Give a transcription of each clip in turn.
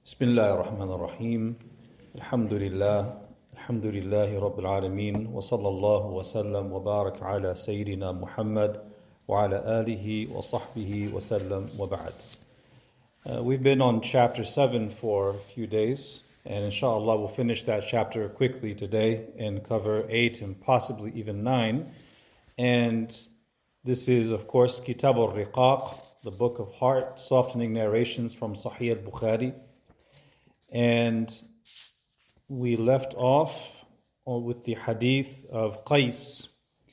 بسم الله الرحمن الرحيم الحمد لله رب العالمين وصلى الله وسلم وبارك على سيدنا محمد وعلى آله وصحبه وسلم وبعد. We've been on chapter 7 for a few days, and inshallah we'll finish that chapter quickly today and cover 8 and possibly even 9. And this is, of course, Kitab al-Riqaq, the book of heart softening narrations from Sahih al-Bukhari. And we left off with the hadith of Qais.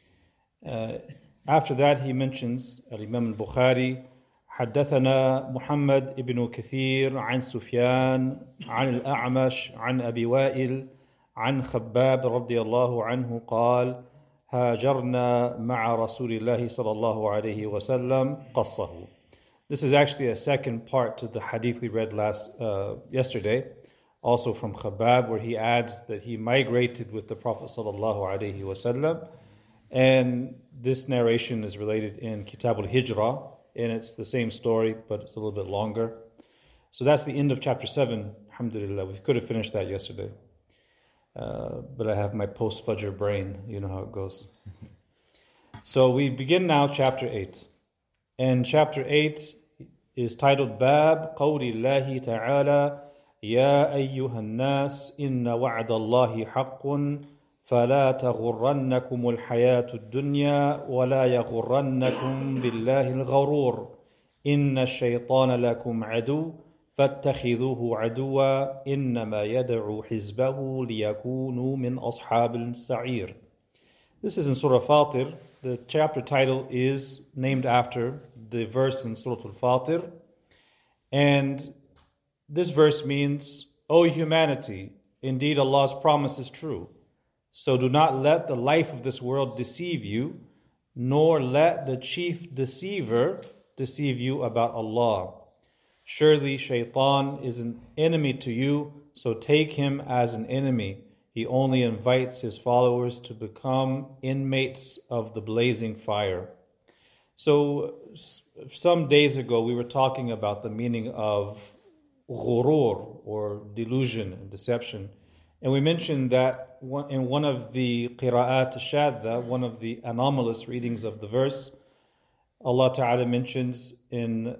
After that he mentions Imam al-Bukhari حدثنا محمد ابن كثير عن سفيان عن الأعمش عن أبي وائل عن خباب رضي الله عنه قال هاجرنا مع رسول الله صلى الله عليه وسلم قصه. This is actually a second part to the hadith we read yesterday, also from Khabab, where he adds that he migrated with the Prophet sallallahu alaihi wasallam, and this narration is related in Kitab al-Hijrah, and it's the same story, but it's a little bit longer. So that's the end of chapter 7. Alhamdulillah, we could have finished that yesterday, but I have my post-Fajr brain. You know how it goes. So we begin now chapter 8, and chapter 8 is titled Bab Qawli Allahi Ta'ala Ya ayyuhan nas inna wa'da Allahi haqqun فلا تغرنكم الحياة الدنيا ولا يغرنكم بالله الغرور إن الشيطان لكم عدو فاتخذوه عدوا إنما يدعو حزبه ليكونوا من أصحاب السعير. This is in Surah Fatir. The chapter title is named after the verse in Surah Al-Fatir. And this verse means, O humanity, indeed Allah's promise is true. So do not let the life of this world deceive you, nor let the chief deceiver deceive you about Allah. Surely Shaitan is an enemy to you, so take him as an enemy. He only invites his followers to become inmates of the blazing fire. So some days ago we were talking about the meaning of ghurur, or delusion and deception. And we mentioned that in one of the qira'at shadda, one of the anomalous readings of the verse, Allah Ta'ala mentions in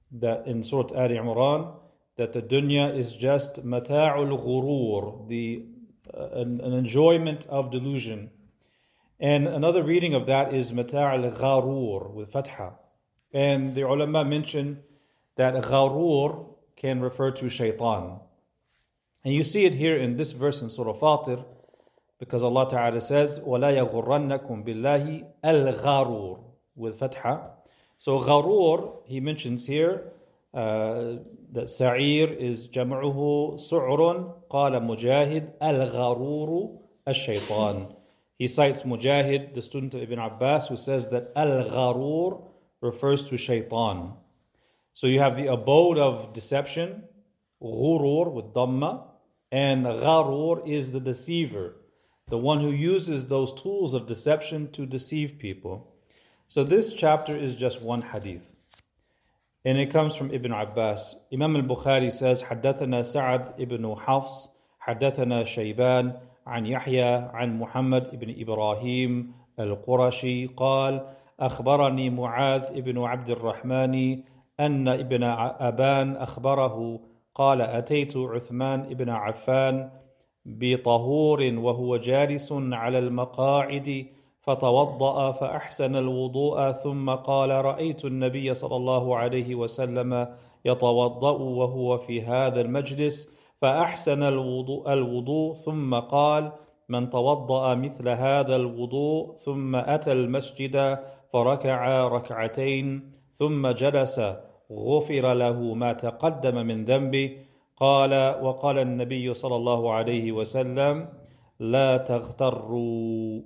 Surah Ali Imran that the dunya is just mata'ul ghurur, an enjoyment of delusion. And another reading of that is mata'ul gharur with fatha. And the ulama mention that gharur can refer to shaitan. And you see it here in this verse in Surah Fatir, because Allah Ta'ala says, وَلَا يَغُرَّنَّكُمْ بِاللَّهِ الْغَارُورِ with fatha. So gharur, he mentions here, that sa'ir is jam'uhu su'run, qala mujahid al-gharuru al-shaytan. He cites Mujahid, the student of Ibn Abbas, who says that al-gharur refers to shaitan. So you have the abode of deception, ghurur with dhamma, and gharur is the deceiver, the one who uses those tools of deception to deceive people. So this chapter is just one hadith, and it comes from Ibn Abbas. Imam al-Bukhari says, حدثنا سعد ibn حفص حدثنا شيبان عن يحيى عن محمد ibn إبراهيم القرشي قال أخبرني معاذ ibn عبد الرحمن أن ابن أبان أخبره قال أتيت عثمان ابن عفان بطهور وهو جالس على المقاعد فتوضأ فأحسن الوضوء ثم قال رأيت النبي صلى الله عليه وسلم يتوضأ وهو في هذا المجلس فأحسن الوضوء ثم قال من توضأ مثل هذا الوضوء ثم أتى المسجد فركع ركعتين ثم جلس غفر له ما تقدم من ذنبه وقال النبي صلى الله عليه وسلم لا تغتروا.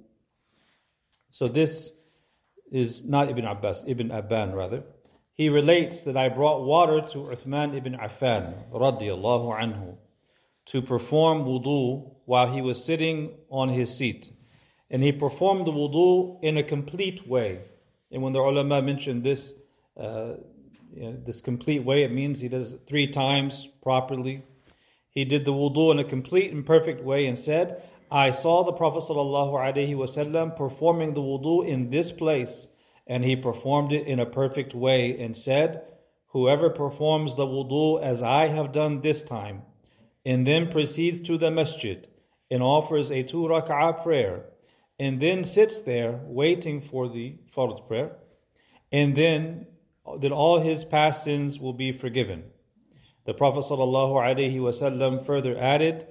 So this is not Ibn Abbas, Ibn Abban rather. He relates that I brought water to Uthman ibn Affan radiyallahu anhu to perform wudu while he was sitting on his seat. And he performed the wudu in a complete way. And when the ulama mentioned this, this complete way, it means he does it 3 times properly, he did the wudu in a complete and perfect way and said, I saw the Prophet ﷺ performing the wudu in this place, and he performed it in a perfect way and said, whoever performs the wudu as I have done this time, and then proceeds to the masjid and offers a 2 rak'ah prayer, and then sits there waiting for the fard prayer, and then all his past sins will be forgiven. The Prophet ﷺ further added,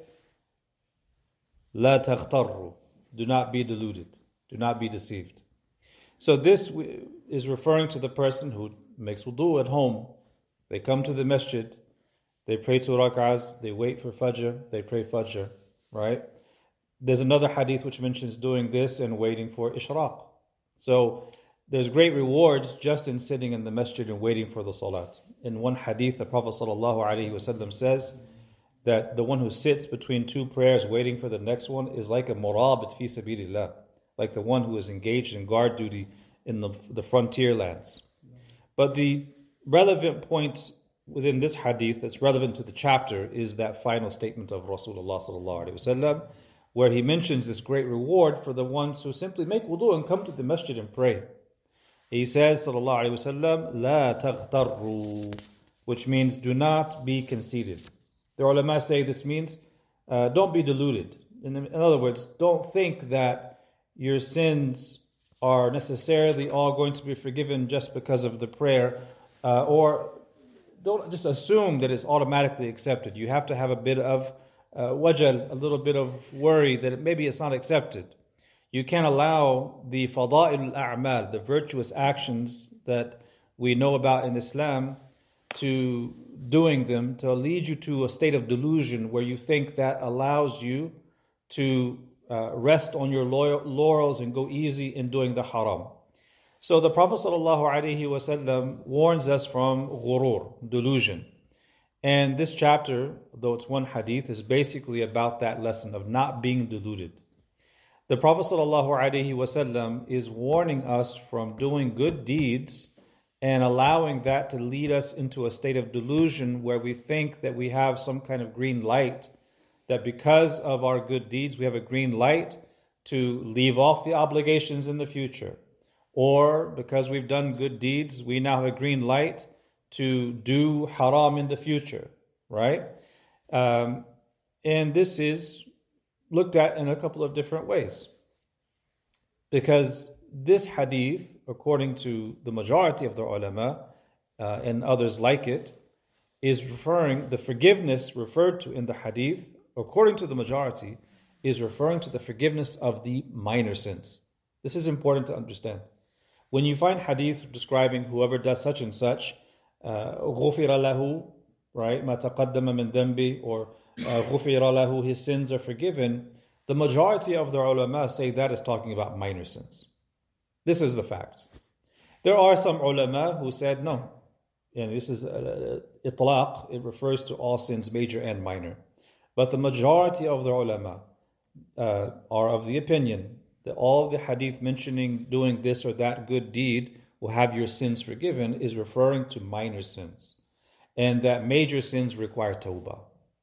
لا تغتروا, do not be deluded, do not be deceived. So this is referring to the person who makes wudu at home. They come to the masjid, they pray 2 rak'ahs, they wait for fajr, they pray fajr, right? There's another hadith which mentions doing this and waiting for ishraq. So there's great rewards just in sitting in the masjid and waiting for the salat. In one hadith, the Prophet ﷺ says that the one who sits between 2 prayers waiting for the next one is like a murabit fi sabilillah, like the one who is engaged in guard duty in the frontier lands. But the relevant point within this hadith that's relevant to the chapter is that final statement of Rasulullah ﷺ, where he mentions this great reward for the ones who simply make wudu and come to the masjid and pray. He says, sallallahu alaihi wasallam, "La taghtarru," which means do not be conceited. The ulama say this means don't be deluded. In other words, don't think that your sins are necessarily all going to be forgiven just because of the prayer, or don't just assume that it's automatically accepted. You have to have a bit of wajal, a little bit of worry that maybe it's not accepted. You can't allow the fada'il al-a'mal, the virtuous actions that we know about in Islam, to doing them to lead you to a state of delusion where you think that allows you to rest on your laurels and go easy in doing the haram. So the Prophet ﷺ warns us from ghurur, delusion. And this chapter, though it's one hadith, is basically about that lesson of not being deluded. The Prophet ﷺ is warning us from doing good deeds and allowing that to lead us into a state of delusion where we think that we have some kind of green light, that because of our good deeds we have a green light to leave off the obligations in the future. Or because we've done good deeds, we now have a green light to do haram in the future, right? And this is looked at in a couple of different ways. Because this hadith, according to the majority of the ulama and others like it, is referring, the forgiveness referred to in the hadith, according to the majority, is referring to the forgiveness of the minor sins. This is important to understand. When you find hadith describing whoever does such and such, غُفِرَ لَهُ, right, مَا تَقَدَّمَ مِنْ ذَنْبِ, or غُفِرَ لَهُ, his sins are forgiven, the majority of the ulama say that is talking about minor sins. This is the fact. There are some ulama who said no, and this is itlaq, it refers to all sins, major and minor. But the majority of the ulama are of the opinion that all the hadith mentioning doing this or that good deed will have your sins forgiven is referring to minor sins, and that major sins require tawbah.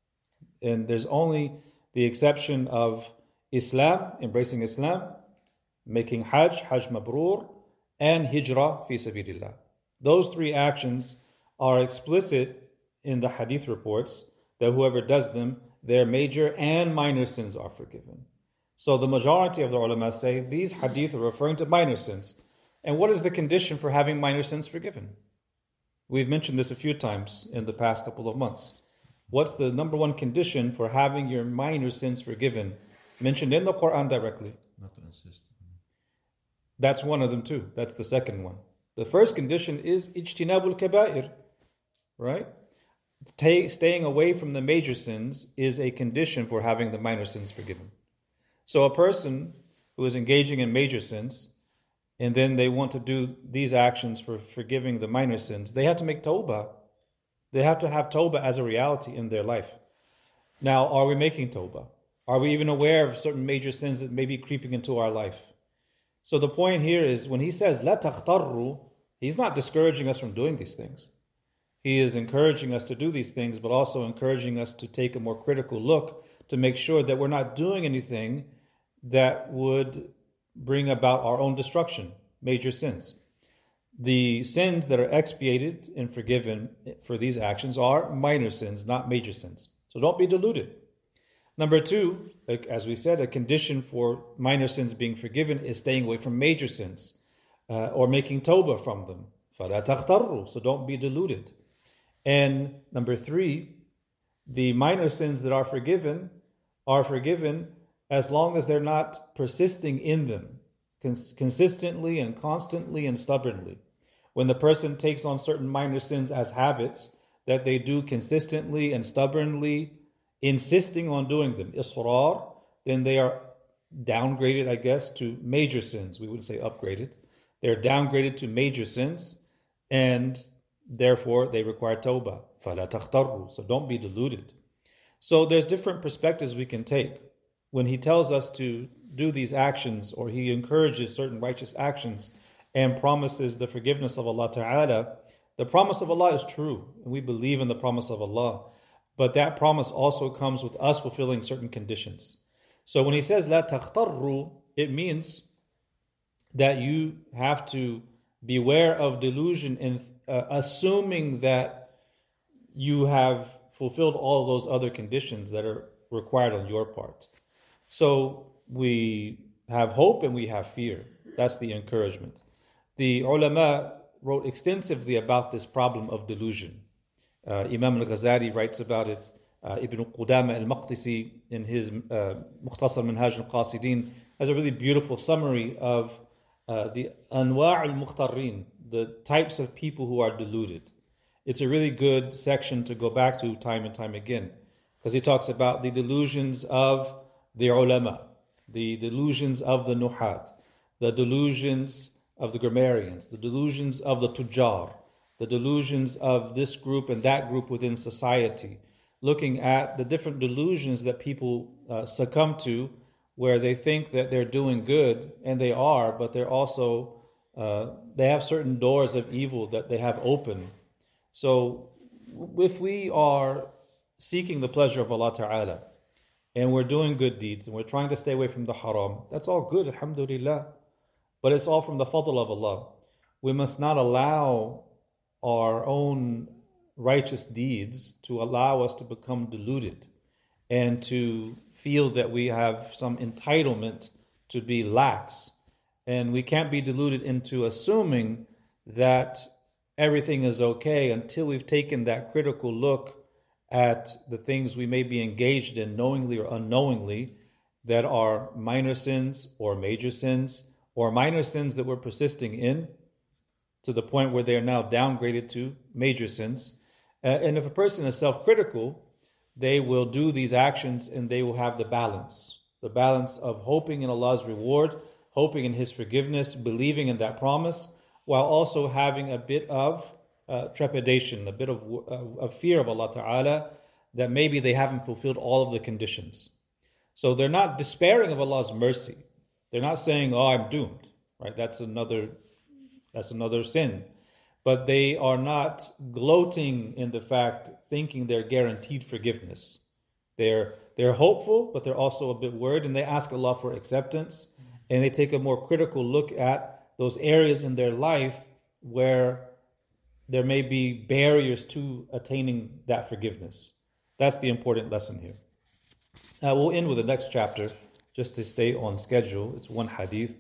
And there's only the exception of Islam, embracing Islam, making Hajj Mabrur, and Hijrah fi sabilillah. Those 3 actions are explicit in the hadith reports that whoever does them, their major and minor sins are forgiven. So the majority of the ulama say these hadith are referring to minor sins. And what is the condition for having minor sins forgiven? We've mentioned this a few times in the past couple of months. What's the number one condition for having your minor sins forgiven? Mentioned in the Quran directly. Not to insist. That's one of them too. That's the second one. The first condition is ijtinabul kaba'ir, right? Staying away from the major sins is a condition for having the minor sins forgiven. So a person who is engaging in major sins, and then they want to do these actions for forgiving the minor sins, they have to make tawbah. They have to have tawbah as a reality in their life. Now, are we making tawbah? Are we even aware of certain major sins that may be creeping into our life? So the point here is when he says, la taghtarru, he's not discouraging us from doing these things. He is encouraging us to do these things, but also encouraging us to take a more critical look to make sure that we're not doing anything that would bring about our own destruction, major sins. The sins that are expiated and forgiven for these actions are minor sins, not major sins. So don't be deluded. Number two, as we said, a condition for minor sins being forgiven is staying away from major sins or making tawbah from them. فَلَا تَغْتَرُّوا. So don't be deluded. And number three, the minor sins that are forgiven as long as they're not persisting in them consistently and constantly and stubbornly. When the person takes on certain minor sins as habits that they do consistently and stubbornly, insisting on doing them, israr, then they are downgraded, I guess, to major sins. We wouldn't say upgraded. They're downgraded to major sins, and therefore they require tawbah. فَلَا تَخْتَرُّوا. So don't be deluded. So there's different perspectives we can take. When he tells us to do these actions, or he encourages certain righteous actions and promises the forgiveness of Allah Ta'ala, the promise of Allah is true, and we believe in the promise of Allah. But that promise also comes with us fulfilling certain conditions. So when he says لا تغتروا, it means that you have to beware of delusion in assuming that you have fulfilled all of those other conditions that are required on your part. So we have hope and we have fear. That's the encouragement. The ulama wrote extensively about this problem of delusion. Imam al-Ghazali writes about it. Ibn Qudama al-Maqdisi in his Mukhtasar Minhaj al-Qasidin has a really beautiful summary of the Anwa' al-Mukhtarrin, the types of people who are deluded. It's a really good section to go back to time and time again, because he talks about the delusions of the ulama, the delusions of the nuhat, the delusions of the grammarians, the delusions of the tujjar, the delusions of this group and that group within society, looking at the different delusions that people succumb to, where they think that they're doing good, and they are, but they're also, they have certain doors of evil that they have open. So if we are seeking the pleasure of Allah Ta'ala, and we're doing good deeds, and we're trying to stay away from the haram, that's all good, alhamdulillah. But it's all from the fadl of Allah. We must not allow our own righteous deeds to allow us to become deluded and to feel that we have some entitlement to be lax. And we can't be deluded into assuming that everything is okay until we've taken that critical look at the things we may be engaged in knowingly or unknowingly that are minor sins or major sins, or minor sins that we're persisting in to the point where they are now downgraded to major sins. And if a person is self-critical, they will do these actions and they will have the balance of hoping in Allah's reward, hoping in His forgiveness, believing in that promise, while also having a bit of trepidation, a bit of fear of Allah Ta'ala, that maybe they haven't fulfilled all of the conditions. So they're not despairing of Allah's mercy. They're not saying, oh, I'm doomed, right? That's another sin. But they are not gloating in the fact, thinking they're guaranteed forgiveness. They're hopeful, but they're also a bit worried, and they ask Allah for acceptance, and they take a more critical look at those areas in their life where there may be barriers to attaining that forgiveness. That's the important lesson here. We'll end with the next chapter, just to stay on schedule. It's one hadith.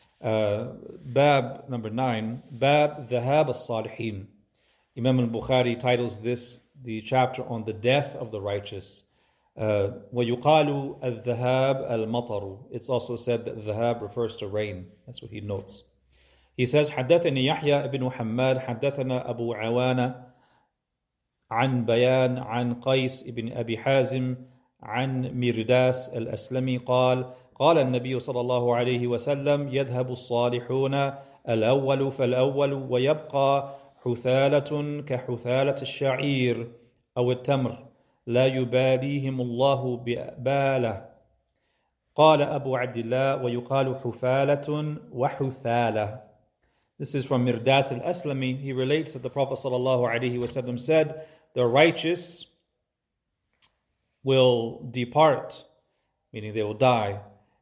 Bab number 9, Bab Dhahab al-Salihin. Imam al-Bukhari titles this, the chapter on the death of the righteous. وَيُقَالُ الذَّهَابُ الْمَطَرُ. It's also said that dhahab refers to rain. That's what he notes. He says, حدثني يحيى بن حماد حدثنا أبو عوانة عن بيان عن قيس بن أبي حازم عن مرداس الأسلمي قال النبي صلى الله عليه وسلم يذهب الصالحون الأول فالأول ويبقى حثالة كحثالة الشعير أو التمر لا يباليهم الله بباله. قال أبو عبد الله ويقال حفالة وحثالة. This is from Mirdas al-Aslami. He relates that the Prophet ﷺ said, the righteous will depart, meaning they will die,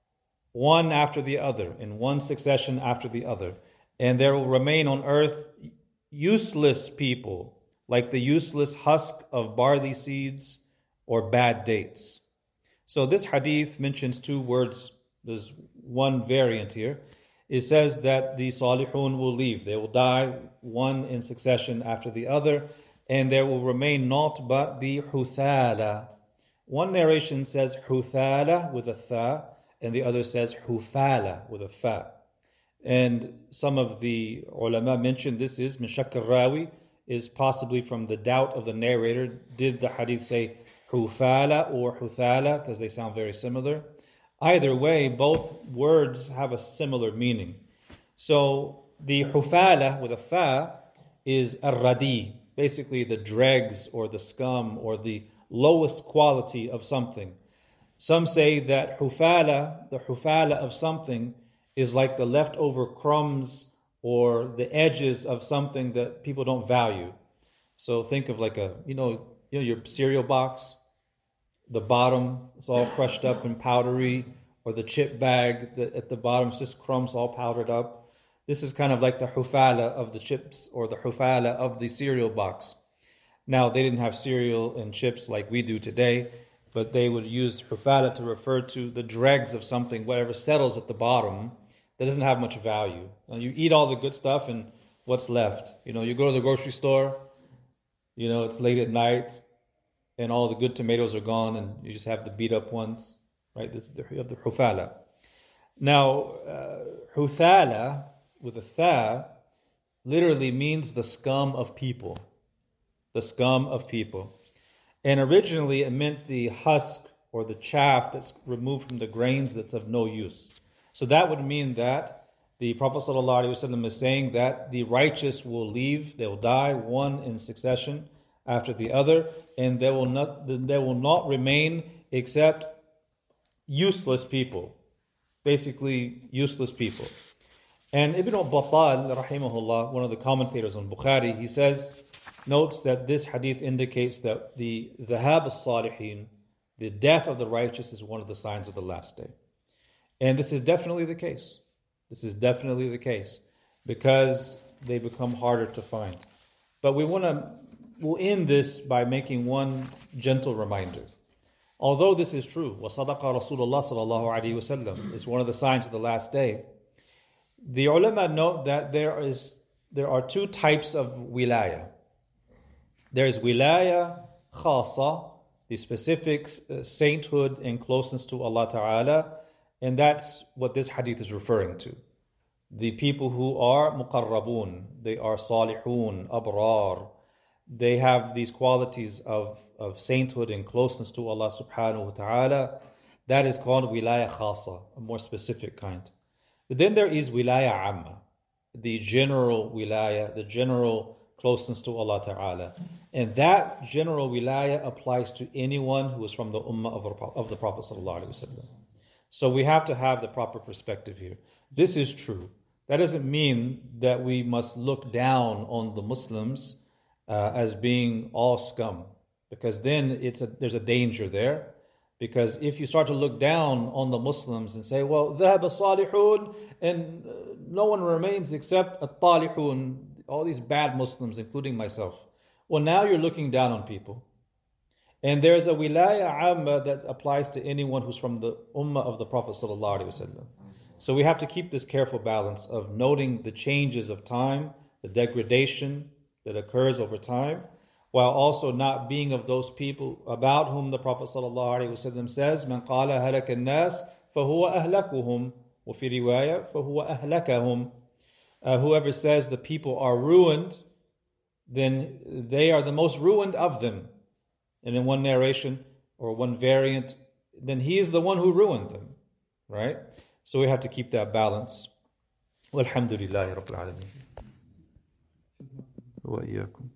one after the other, in one succession after the other. And there will remain on earth useless people, like the useless husk of barley seeds or bad dates. So this hadith mentions two words. There's one variant here. It says that the salihun will leave. They will die one in succession after the other, and there will remain naught but the huthala. One narration says huthala with a tha, and the other says hufala with a fa. And some of the ulama mentioned this is min shakk al-rawi, is possibly from the doubt of the narrator. Did the hadith say hufala or huthala? Because they sound very similar. Either way, both words have a similar meaning. So the hufala with a fa is ar-radi, basically the dregs or the scum or the lowest quality of something. Some say that the hufala of something is like the leftover crumbs or the edges of something that people don't value. So think of like your cereal box. The bottom is all crushed up and powdery, or the chip bag that at the bottom is just crumbs all powdered up. This is kind of like the hufala of the chips or the hufala of the cereal box. Now, they didn't have cereal and chips like we do today, but they would use hufala to refer to the dregs of something, whatever settles at the bottom that doesn't have much value. Now, you eat all the good stuff and what's left? You go to the grocery store, it's late at night, and all the good tomatoes are gone, and you just have the beat up ones, right? You have the hufala. Now, huthala with a tha literally means the scum of people. The scum of people. And originally it meant the husk or the chaff that's removed from the grains that's of no use. So that would mean that the Prophet ﷺ is saying that the righteous will leave, they will die, one in succession after the other, and there will not remain except useless people, basically useless people. And Ibn Battal, rahimahullah, one of the commentators on Bukhari, he notes that this hadith indicates that the dhahab as-salihin, the death of the righteous, is one of the signs of the last day. And this is definitely the case. This is definitely the case because they become harder to find. But we'll end this by making one gentle reminder. Although this is true, وَصَدَقَ رَسُولُ اللَّهِ صَلَى اللَّهُ عَلَيْهِ وَسَلَّمَ, it's one of the signs of the last day. The ulama note that there are two types of wilaya. There is wilaya khasa, the specific sainthood and closeness to Allah Ta'ala, and that's what this hadith is referring to. The people who are muqarrabun, they are salihun, abrar, they have these qualities of sainthood and closeness to Allah Subhanahu wa Ta'ala. That is called wilaya khasa, a more specific kind. But then there is wilaya amma, the general wilaya, the general closeness to Allah Ta'ala. And that general wilaya applies to anyone who is from the ummah of the Prophet Sallallahu Alaihi Wasallam. So we have to have the proper perspective here. This is true. That doesn't mean that we must look down on the Muslims as being all scum, because then there's a danger there. Because if you start to look down on the Muslims and say, well, ذهب الصالحون, and no one remains except الطالحون, all these bad Muslims, including myself. Well, now you're looking down on people. And there's a wilaya amma that applies to anyone who's from the ummah of the Prophet sallallahu alaihi wasallam. So we have to keep this careful balance of noting the changes of time, the degradation that occurs over time, while also not being of those people about whom the Prophet ﷺ says, "Man qala halak an-nas, fahuwa ahlakuhum, wa fi riwaya, fahuwa ahlakahum." Whoever says the people are ruined, then they are the most ruined of them. And in one narration or one variant, then he is the one who ruined them, right? So we have to keep that balance. Walhamdulillahi Rabbil Alameen. Wa iyyakum.